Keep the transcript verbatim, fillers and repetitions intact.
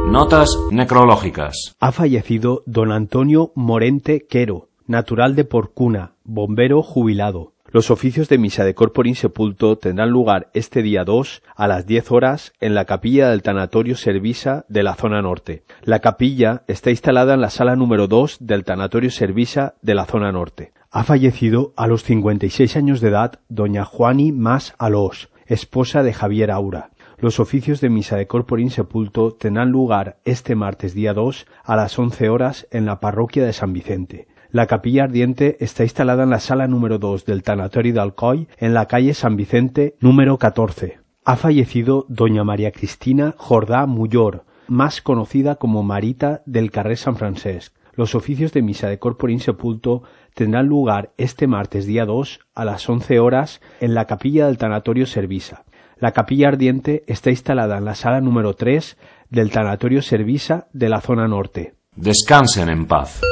Notas necrológicas. Ha fallecido don Antonio Morente Quero, natural de Porcuna, bombero jubilado. Los oficios de misa de corpore insepulto tendrán lugar este día dos a las diez horas en la capilla del Tanatorio Servisa de la zona norte. La capilla está instalada en la sala número dos del Tanatorio Servisa de la zona norte. Ha fallecido a los cincuenta y seis años de edad doña Juani Mas Alós, esposa de Javier Aura. Los oficios de misa de corpore insepulto tendrán lugar este martes día dos a las once horas en la parroquia de San Vicente. La capilla ardiente está instalada en la sala número dos del Tanatorio de Alcoi, en la calle San Vicente número catorce. Ha fallecido doña María Cristina Jordá Mullor, más conocida como Marita del carrer San Francesc. Los oficios de misa de corpore insepulto tendrán lugar este martes día dos a las once horas en la capilla del Tanatorio Servisa. La capilla ardiente está instalada en la sala número tres del Tanatorio Servisa de la zona norte. Descansen en paz.